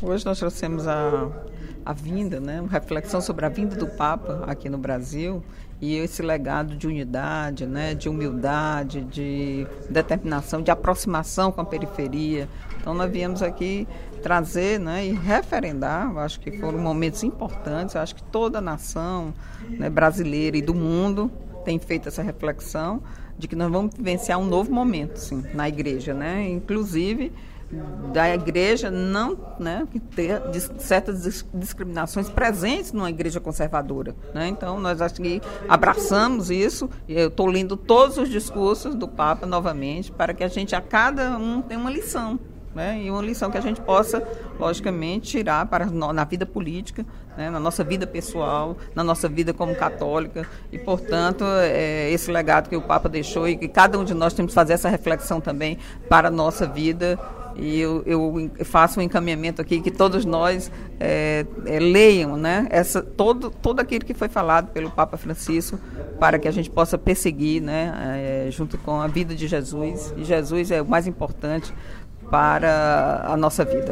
Hoje nós trouxemos a vinda, né, uma reflexão sobre a vinda do Papa aqui no Brasil e esse legado de unidade, né, de humildade, de determinação, de aproximação com a periferia. Então nós viemos aqui trazer, né, e referendar, eu acho que foram momentos importantes, eu acho que toda a nação, né, brasileira e do mundo tem feito essa reflexão de que nós vamos vivenciar um novo momento, sim, na igreja, né, inclusive da igreja não, né, que ter certas discriminações presentes numa igreja conservadora, né? Então nós acho que abraçamos isso. Eu estou lendo todos os discursos do Papa novamente para que a gente a cada um tenha uma lição, né? E uma lição que a gente possa logicamente tirar para na vida política, né, na nossa vida pessoal, na nossa vida como católica e, portanto, esse legado que o Papa deixou e que cada um de nós temos que fazer essa reflexão também para a nossa vida. E eu faço um encaminhamento aqui que todos nós leiam, né, todo aquilo que foi falado pelo Papa Francisco para que a gente possa perseguir, né, junto com a vida de Jesus. E Jesus é o mais importante para a nossa vida.